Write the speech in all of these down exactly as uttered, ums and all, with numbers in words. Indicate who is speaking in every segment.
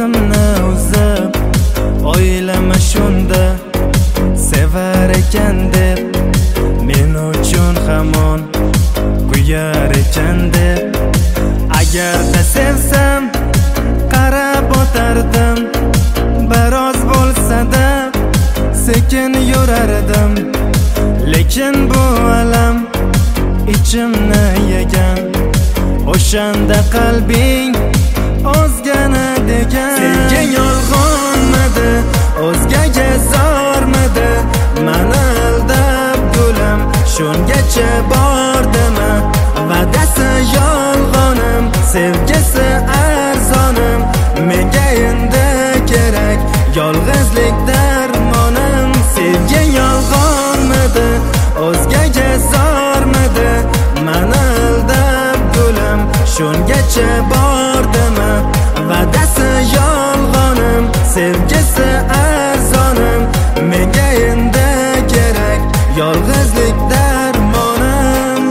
Speaker 1: o'zimni uzib, oilama shunda sevar ekan deb, men uchun hamon kuyar ekan deb. Agarda sevsam qarab o'tardim, biroz bo'lsa-da sekin yurardim. Lekin bu alam ichimni yegan, o'shanda qalbing o'zgani degan. Senga yolg'onmidi, o'zgaga zormidi, mani aldab gulim shungacha bordimi? Va'dasi yolg'onim, sevgisi arzonim, menga endi kerak yolg'izlik darmonim. Sevga yolg'onmidi, o'zgaga zormidi, mani aldab gulim shungacha bordimi? Va'dasi yolg'onim, sevgisi arzonim, menga endi kerak yolg'izlik darmonim.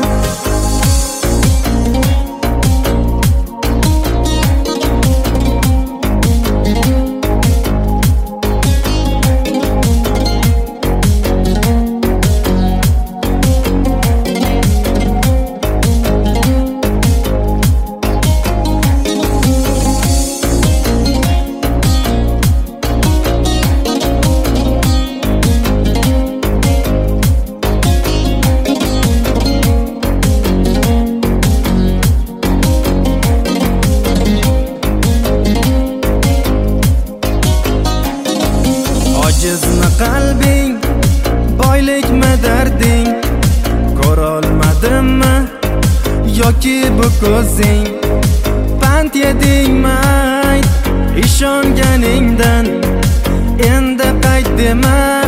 Speaker 1: Ojizmi qalbing, boylikmi darding, ko'rolmadimmi yoki bu ko'zing? Pand yedingmi ayt ishonganingdan, endi qayt dema.